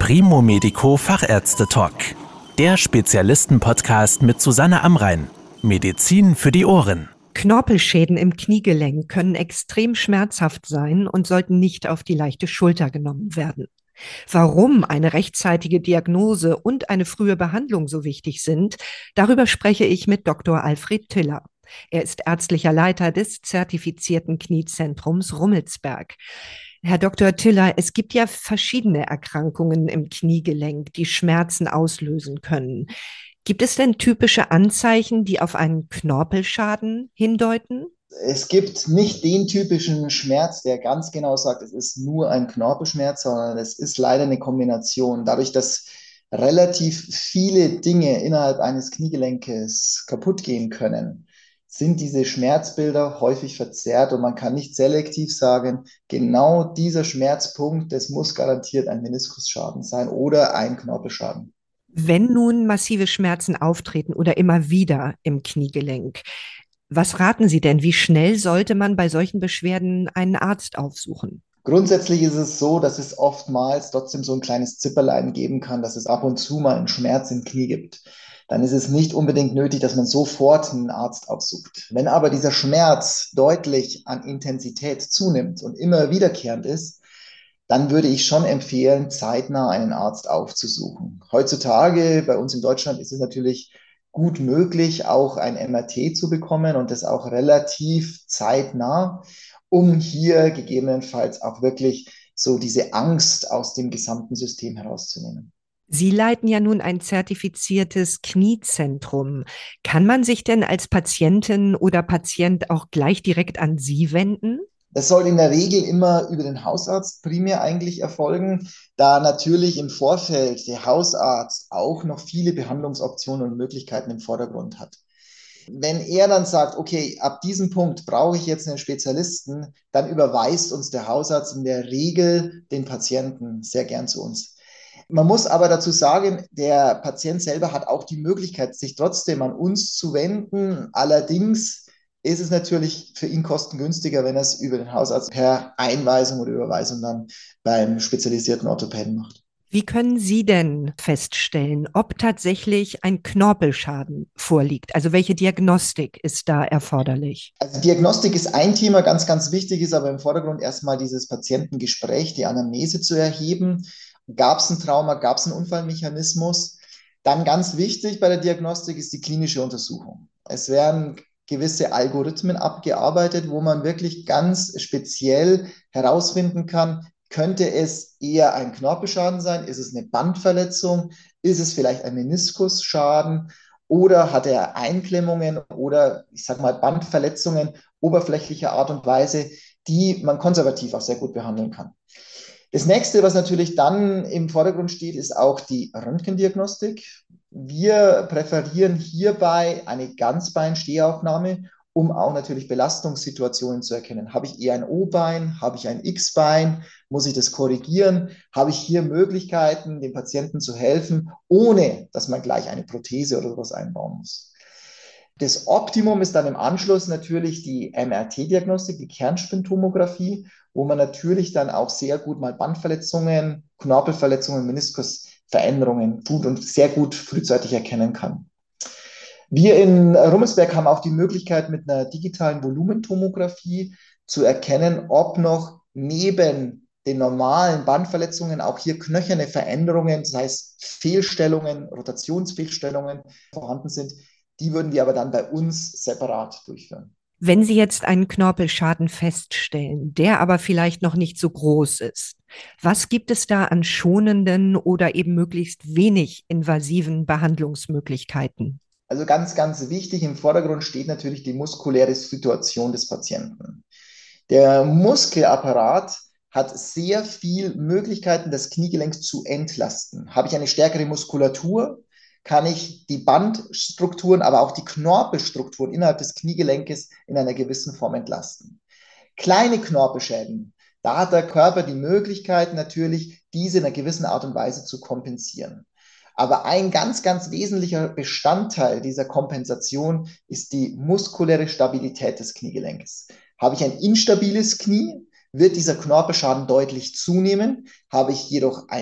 Primo Medico Fachärzte-Talk. Der Spezialisten-Podcast mit Susanne Amrein. Medizin für die Ohren. Knorpelschäden im Kniegelenk können extrem schmerzhaft sein und sollten nicht auf die leichte Schulter genommen werden. Warum eine rechtzeitige Diagnose und eine frühe Behandlung so wichtig sind, darüber spreche ich mit Dr. Alfred Tiller. Er ist ärztlicher Leiter des zertifizierten Kniezentrums Rummelsberg. Herr Dr. Tiller, es gibt ja verschiedene Erkrankungen im Kniegelenk, die Schmerzen auslösen können. Gibt es denn typische Anzeichen, die auf einen Knorpelschaden hindeuten? Es gibt nicht den typischen Schmerz, der ganz genau sagt, es ist nur ein Knorpelschmerz, sondern es ist leider eine Kombination. Dadurch, dass relativ viele Dinge innerhalb eines Kniegelenkes kaputt gehen können, sind diese Schmerzbilder häufig verzerrt und man kann nicht selektiv sagen, genau dieser Schmerzpunkt, das muss garantiert ein Meniskusschaden sein oder ein Knorpelschaden. Wenn nun massive Schmerzen auftreten oder immer wieder im Kniegelenk, was raten Sie denn? Wie schnell sollte man bei solchen Beschwerden einen Arzt aufsuchen? Grundsätzlich ist es so, dass es oftmals trotzdem so ein kleines Zipperlein geben kann, dass es ab und zu mal einen Schmerz im Knie gibt. Dann ist es nicht unbedingt nötig, dass man sofort einen Arzt aufsucht. Wenn aber dieser Schmerz deutlich an Intensität zunimmt und immer wiederkehrend ist, dann würde ich schon empfehlen, zeitnah einen Arzt aufzusuchen. Heutzutage bei uns in Deutschland ist es natürlich gut möglich, auch ein MRT zu bekommen und das auch relativ zeitnah, um hier gegebenenfalls auch wirklich so diese Angst aus dem gesamten System herauszunehmen. Sie leiten ja nun ein zertifiziertes Kniezentrum. Kann man sich denn als Patientin oder Patient auch gleich direkt an Sie wenden? Das soll in der Regel immer über den Hausarzt primär eigentlich erfolgen, da natürlich im Vorfeld der Hausarzt auch noch viele Behandlungsoptionen und Möglichkeiten im Vordergrund hat. Wenn er dann sagt, okay, ab diesem Punkt brauche ich jetzt einen Spezialisten, dann überweist uns der Hausarzt in der Regel den Patienten sehr gern zu uns. Man muss aber dazu sagen, der Patient selber hat auch die Möglichkeit, sich trotzdem an uns zu wenden. Allerdings ist es natürlich für ihn kostengünstiger, wenn er es über den Hausarzt per Einweisung oder Überweisung dann beim spezialisierten Orthopäden macht. Wie können Sie denn feststellen, ob tatsächlich ein Knorpelschaden vorliegt? Also welche Diagnostik ist da erforderlich? Also Diagnostik ist ein Thema, ganz, ganz wichtig ist aber im Vordergrund erstmal dieses Patientengespräch, die Anamnese zu erheben. Gab es ein Trauma, gab es einen Unfallmechanismus? Dann ganz wichtig bei der Diagnostik ist die klinische Untersuchung. Es werden gewisse Algorithmen abgearbeitet, wo man wirklich ganz speziell herausfinden kann, könnte es eher ein Knorpelschaden sein? Ist es eine Bandverletzung? Ist es vielleicht ein Meniskusschaden? Oder hat er Einklemmungen oder ich sage mal Bandverletzungen oberflächlicher Art und Weise, die man konservativ auch sehr gut behandeln kann? Das nächste, was natürlich dann im Vordergrund steht, ist auch die Röntgendiagnostik. Wir präferieren hierbei eine Ganzbeinstehaufnahme, um auch natürlich Belastungssituationen zu erkennen. Habe ich eher ein O-Bein? Habe ich ein X-Bein? Muss ich das korrigieren? Habe ich hier Möglichkeiten, dem Patienten zu helfen, ohne dass man gleich eine Prothese oder sowas einbauen muss? Das Optimum ist dann im Anschluss natürlich die MRT-Diagnostik, die Kernspintomographie, wo man natürlich dann auch sehr gut mal Bandverletzungen, Knorpelverletzungen, Meniskusveränderungen tut und sehr gut frühzeitig erkennen kann. Wir in Rummelsberg haben auch die Möglichkeit, mit einer digitalen Volumentomographie zu erkennen, ob noch neben den normalen Bandverletzungen auch hier knöcherne Veränderungen, das heißt Fehlstellungen, Rotationsfehlstellungen vorhanden sind. Die würden wir aber dann bei uns separat durchführen. Wenn Sie jetzt einen Knorpelschaden feststellen, der aber vielleicht noch nicht so groß ist, was gibt es da an schonenden oder eben möglichst wenig invasiven Behandlungsmöglichkeiten? Also ganz, ganz wichtig, im Vordergrund steht natürlich die muskuläre Situation des Patienten. Der Muskelapparat hat sehr viel Möglichkeiten, das Kniegelenk zu entlasten. Habe ich eine stärkere Muskulatur, kann ich die Bandstrukturen, aber auch die Knorpelstrukturen innerhalb des Kniegelenkes in einer gewissen Form entlasten. Kleine Knorpelschäden, da hat der Körper die Möglichkeit natürlich, diese in einer gewissen Art und Weise zu kompensieren. Aber ein ganz, ganz wesentlicher Bestandteil dieser Kompensation ist die muskuläre Stabilität des Kniegelenkes. Habe ich ein instabiles Knie, wird dieser Knorpelschaden deutlich zunehmen. Habe ich jedoch ein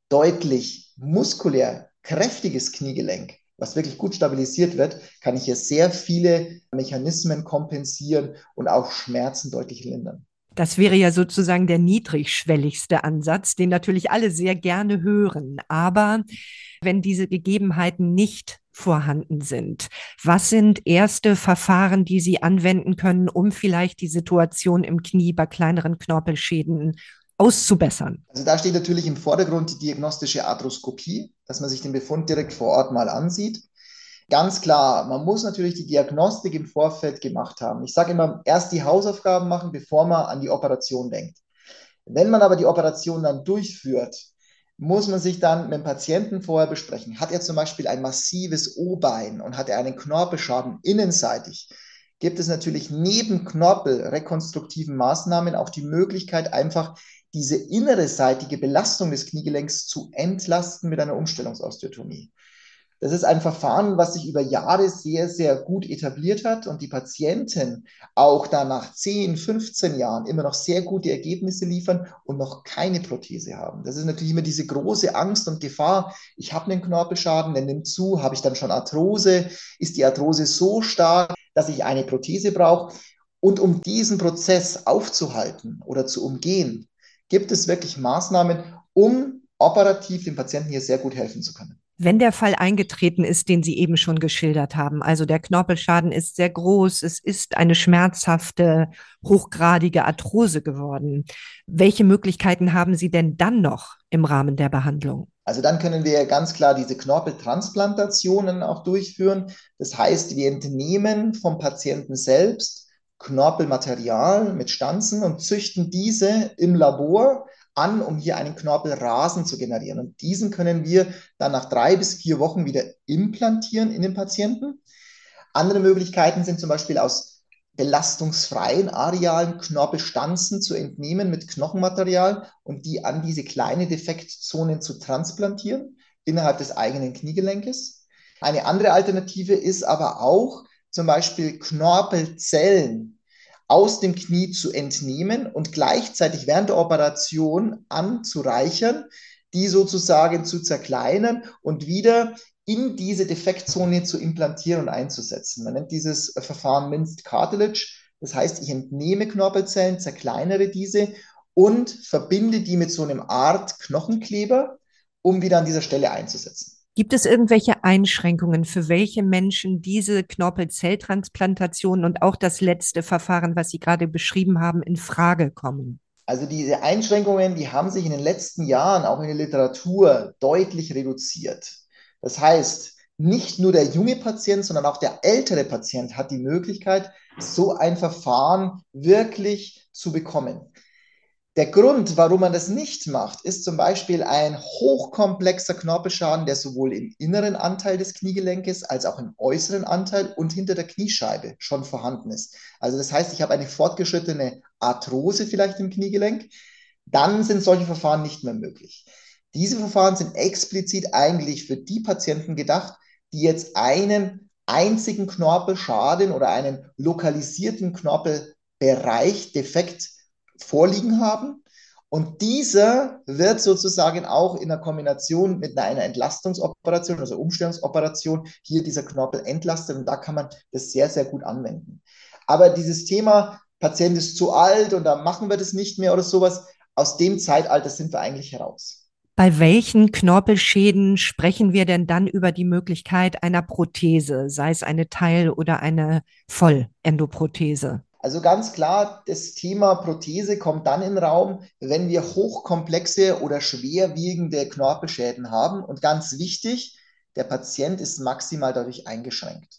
deutlich muskulär kräftiges Kniegelenk, was wirklich gut stabilisiert wird, kann ich hier sehr viele Mechanismen kompensieren und auch Schmerzen deutlich lindern. Das wäre ja sozusagen der niedrigschwelligste Ansatz, den natürlich alle sehr gerne hören. Aber wenn diese Gegebenheiten nicht vorhanden sind, was sind erste Verfahren, die Sie anwenden können, um vielleicht die Situation im Knie bei kleineren Knorpelschäden auszubessern? Also da steht natürlich im Vordergrund die diagnostische Arthroskopie, dass man sich den Befund direkt vor Ort mal ansieht. Ganz klar, man muss natürlich die Diagnostik im Vorfeld gemacht haben. Ich sage immer, erst die Hausaufgaben machen, bevor man an die Operation denkt. Wenn man aber die Operation dann durchführt, muss man sich dann mit dem Patienten vorher besprechen. Hat er zum Beispiel ein massives O-Bein und hat er einen Knorpelschaden innenseitig, gibt es natürlich neben knorpelrekonstruktiven Maßnahmen auch die Möglichkeit, einfach diese innere seitige Belastung des Kniegelenks zu entlasten mit einer Umstellungsosteotomie. Das ist ein Verfahren, was sich über Jahre sehr, sehr gut etabliert hat und die Patienten auch da nach 10, 15 Jahren immer noch sehr gute Ergebnisse liefern und noch keine Prothese haben. Das ist natürlich immer diese große Angst und Gefahr. Ich habe einen Knorpelschaden, der nimmt zu, habe ich dann schon Arthrose? Ist die Arthrose so stark, dass ich eine Prothese brauche? Und um diesen Prozess aufzuhalten oder zu umgehen, gibt es wirklich Maßnahmen, um operativ dem Patienten hier sehr gut helfen zu können. Wenn der Fall eingetreten ist, den Sie eben schon geschildert haben, also der Knorpelschaden ist sehr groß, es ist eine schmerzhafte, hochgradige Arthrose geworden. Welche Möglichkeiten haben Sie denn dann noch im Rahmen der Behandlung? Also dann können wir ganz klar diese Knorpeltransplantationen auch durchführen. Das heißt, wir entnehmen vom Patienten selbst Knorpelmaterial mit Stanzen und züchten diese im Labor an, um hier einen Knorpelrasen zu generieren. Und diesen können wir dann nach 3 bis 4 Wochen wieder implantieren in den Patienten. Andere Möglichkeiten sind zum Beispiel aus belastungsfreien arealen Knorpelstanzen zu entnehmen mit Knochenmaterial und die an diese kleine Defektzonen zu transplantieren innerhalb des eigenen Kniegelenkes. Eine andere Alternative ist aber auch zum Beispiel Knorpelzellen aus dem Knie zu entnehmen und gleichzeitig während der Operation anzureichern, die sozusagen zu zerkleinern und wieder in diese Defektzone zu implantieren und einzusetzen. Man nennt dieses Verfahren Minced Cartilage. Das heißt, ich entnehme Knorpelzellen, zerkleinere diese und verbinde die mit so einem Art Knochenkleber, um wieder an dieser Stelle einzusetzen. Gibt es irgendwelche Einschränkungen, für welche Menschen diese Knorpelzelltransplantation und auch das letzte Verfahren, was Sie gerade beschrieben haben, in Frage kommen? Also diese Einschränkungen, die haben sich in den letzten Jahren auch in der Literatur deutlich reduziert. Das heißt, nicht nur der junge Patient, sondern auch der ältere Patient hat die Möglichkeit, so ein Verfahren wirklich zu bekommen. Der Grund, warum man das nicht macht, ist zum Beispiel ein hochkomplexer Knorpelschaden, der sowohl im inneren Anteil des Kniegelenkes als auch im äußeren Anteil und hinter der Kniescheibe schon vorhanden ist. Also das heißt, ich habe eine fortgeschrittene Arthrose vielleicht im Kniegelenk, dann sind solche Verfahren nicht mehr möglich. Diese Verfahren sind explizit eigentlich für die Patienten gedacht, die jetzt einen einzigen Knorpelschaden oder einen lokalisierten Knorpelbereich defekt vorliegen haben. Und dieser wird sozusagen auch in der Kombination mit einer Entlastungsoperation, also Umstellungsoperation, hier dieser Knorpel entlastet und da kann man das sehr, sehr gut anwenden. Aber dieses Thema, Patient ist zu alt und da machen wir das nicht mehr oder sowas, aus dem Zeitalter sind wir eigentlich heraus. Bei welchen Knorpelschäden sprechen wir denn dann über die Möglichkeit einer Prothese, sei es eine Teil- oder eine Vollendoprothese? Also ganz klar, das Thema Prothese kommt dann in den Raum, wenn wir hochkomplexe oder schwerwiegende Knorpelschäden haben. Und ganz wichtig, der Patient ist maximal dadurch eingeschränkt.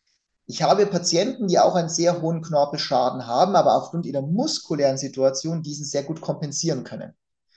Ich habe Patienten, die auch einen sehr hohen Knorpelschaden haben, aber aufgrund ihrer muskulären Situation diesen sehr gut kompensieren können.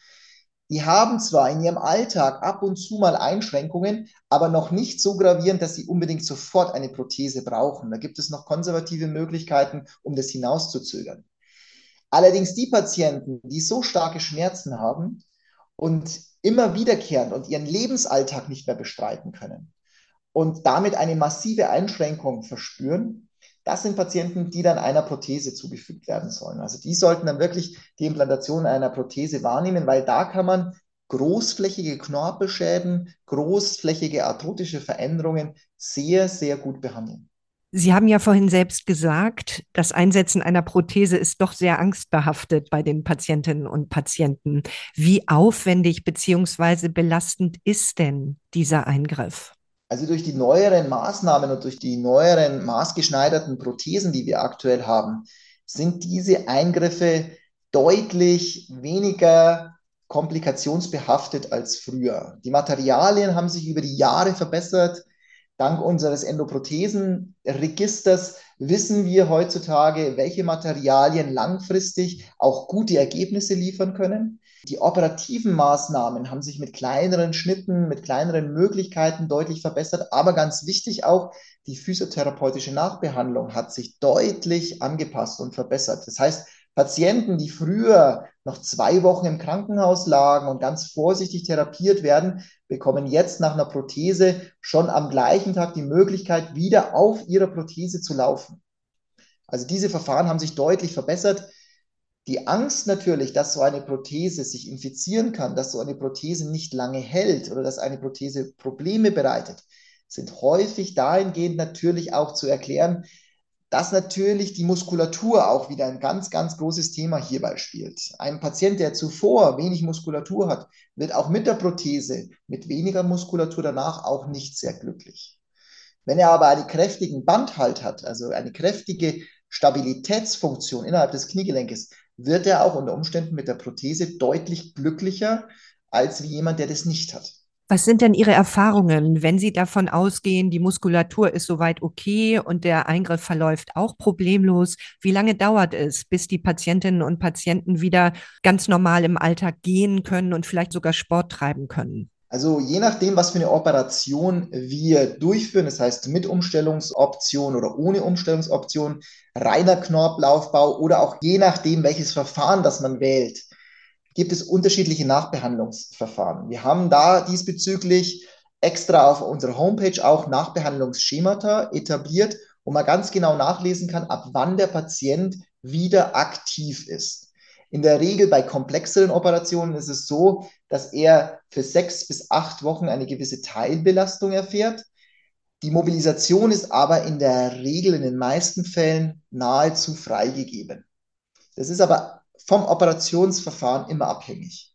Die haben zwar in ihrem Alltag ab und zu mal Einschränkungen, aber noch nicht so gravierend, dass sie unbedingt sofort eine Prothese brauchen. Da gibt es noch konservative Möglichkeiten, um das hinauszuzögern. Allerdings die Patienten, die so starke Schmerzen haben und immer wiederkehrend und ihren Lebensalltag nicht mehr bestreiten können und damit eine massive Einschränkung verspüren, das sind Patienten, die dann einer Prothese zugefügt werden sollen. Also die sollten dann wirklich die Implantation einer Prothese wahrnehmen, weil da kann man großflächige Knorpelschäden, großflächige arthrotische Veränderungen sehr, sehr gut behandeln. Sie haben ja vorhin selbst gesagt, das Einsetzen einer Prothese ist doch sehr angstbehaftet bei den Patientinnen und Patienten. Wie aufwendig bzw. belastend ist denn dieser Eingriff? Also durch die neueren Maßnahmen und durch die neueren maßgeschneiderten Prothesen, die wir aktuell haben, sind diese Eingriffe deutlich weniger komplikationsbehaftet als früher. Die Materialien haben sich über die Jahre verbessert. Dank unseres Endoprothesenregisters wissen wir heutzutage, welche Materialien langfristig auch gute Ergebnisse liefern können. Die operativen Maßnahmen haben sich mit kleineren Schnitten, mit kleineren Möglichkeiten deutlich verbessert. Aber ganz wichtig auch, die physiotherapeutische Nachbehandlung hat sich deutlich angepasst und verbessert. Das heißt, Patienten, die früher noch 2 Wochen im Krankenhaus lagen und ganz vorsichtig therapiert werden, bekommen jetzt nach einer Prothese schon am gleichen Tag die Möglichkeit, wieder auf ihrer Prothese zu laufen. Also diese Verfahren haben sich deutlich verbessert. Die Angst natürlich, dass so eine Prothese sich infizieren kann, dass so eine Prothese nicht lange hält oder dass eine Prothese Probleme bereitet, sind häufig dahingehend natürlich auch zu erklären, dass natürlich die Muskulatur auch wieder ein ganz, ganz großes Thema hierbei spielt. Ein Patient, der zuvor wenig Muskulatur hat, wird auch mit der Prothese, mit weniger Muskulatur danach auch nicht sehr glücklich. Wenn er aber einen kräftigen Bandhalt hat, also eine kräftige Stabilitätsfunktion innerhalb des Kniegelenkes, wird er auch unter Umständen mit der Prothese deutlich glücklicher als wie jemand, der das nicht hat. Was sind denn Ihre Erfahrungen, wenn Sie davon ausgehen, die Muskulatur ist soweit okay und der Eingriff verläuft auch problemlos? Wie lange dauert es, bis die Patientinnen und Patienten wieder ganz normal im Alltag gehen können und vielleicht sogar Sport treiben können? Also je nachdem, was für eine Operation wir durchführen, das heißt mit Umstellungsoption oder ohne Umstellungsoption, reiner Knorpelaufbau oder auch je nachdem, welches Verfahren das man wählt, gibt es unterschiedliche Nachbehandlungsverfahren. Wir haben da diesbezüglich extra auf unserer Homepage auch Nachbehandlungsschemata etabliert, wo man ganz genau nachlesen kann, ab wann der Patient wieder aktiv ist. In der Regel bei komplexeren Operationen ist es so, dass er für 6 bis 8 Wochen eine gewisse Teilbelastung erfährt. Die Mobilisation ist aber in der Regel in den meisten Fällen nahezu freigegeben. Das ist aber vom Operationsverfahren immer abhängig.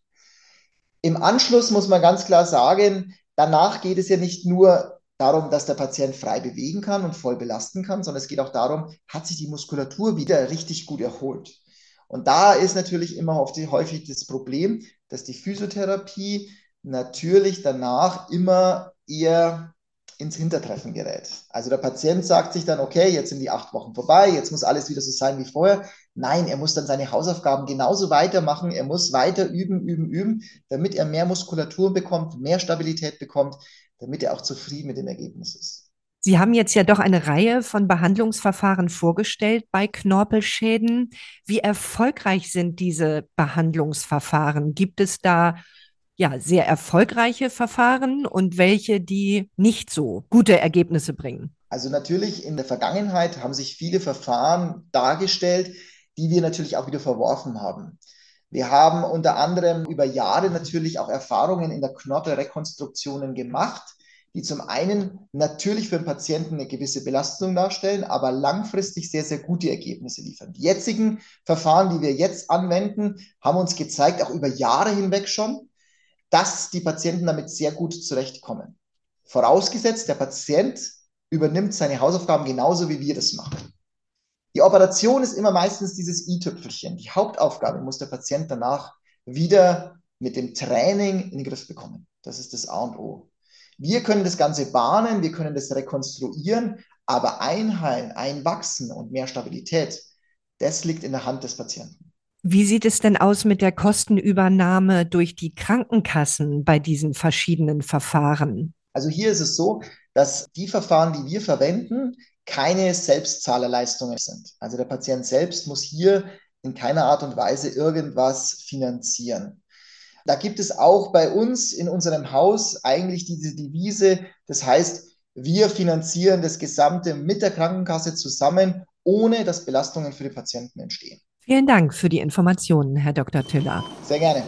Im Anschluss muss man ganz klar sagen, danach geht es ja nicht nur darum, dass der Patient frei bewegen kann und voll belasten kann, sondern es geht auch darum, hat sich die Muskulatur wieder richtig gut erholt. Und da ist natürlich immer häufig das Problem, dass die Physiotherapie natürlich danach immer eher ins Hintertreffen gerät. Also der Patient sagt sich dann, okay, jetzt sind die 8 Wochen vorbei, jetzt muss alles wieder so sein wie vorher. Nein, er muss dann seine Hausaufgaben genauso weitermachen, er muss weiter üben, damit er mehr Muskulatur bekommt, mehr Stabilität bekommt, damit er auch zufrieden mit dem Ergebnis ist. Sie haben jetzt ja doch eine Reihe von Behandlungsverfahren vorgestellt bei Knorpelschäden. Wie erfolgreich sind diese Behandlungsverfahren? Gibt es da ja sehr erfolgreiche Verfahren und welche, die nicht so gute Ergebnisse bringen? Also natürlich in der Vergangenheit haben sich viele Verfahren dargestellt, die wir natürlich auch wieder verworfen haben. Wir haben unter anderem über Jahre natürlich auch Erfahrungen in der Knorpelrekonstruktionen gemacht, die zum einen natürlich für den Patienten eine gewisse Belastung darstellen, aber langfristig sehr, sehr gute Ergebnisse liefern. Die jetzigen Verfahren, die wir jetzt anwenden, haben uns gezeigt, auch über Jahre hinweg schon, dass die Patienten damit sehr gut zurechtkommen. Vorausgesetzt, der Patient übernimmt seine Hausaufgaben genauso, wie wir das machen. Die Operation ist immer meistens dieses i-Tüpfelchen. Die Hauptaufgabe muss der Patient danach wieder mit dem Training in den Griff bekommen. Das ist das A und O. Wir können das Ganze bahnen, wir können das rekonstruieren, aber einheilen, einwachsen und mehr Stabilität, das liegt in der Hand des Patienten. Wie sieht es denn aus mit der Kostenübernahme durch die Krankenkassen bei diesen verschiedenen Verfahren? Also hier ist es so, dass die Verfahren, die wir verwenden, keine Selbstzahlerleistungen sind. Also der Patient selbst muss hier in keiner Art und Weise irgendwas finanzieren. Da gibt es auch bei uns in unserem Haus eigentlich diese Devise, das heißt, wir finanzieren das Gesamte mit der Krankenkasse zusammen, ohne dass Belastungen für die Patienten entstehen. Vielen Dank für die Informationen, Herr Dr. Tiller. Sehr gerne.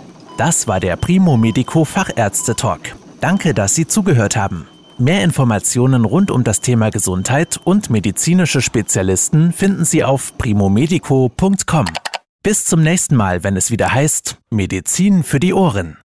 Das war der Primo Medico Fachärzte-Talk. Danke, dass Sie zugehört haben. Mehr Informationen rund um das Thema Gesundheit und medizinische Spezialisten finden Sie auf primomedico.com. Bis zum nächsten Mal, wenn es wieder heißt Medizin für die Ohren.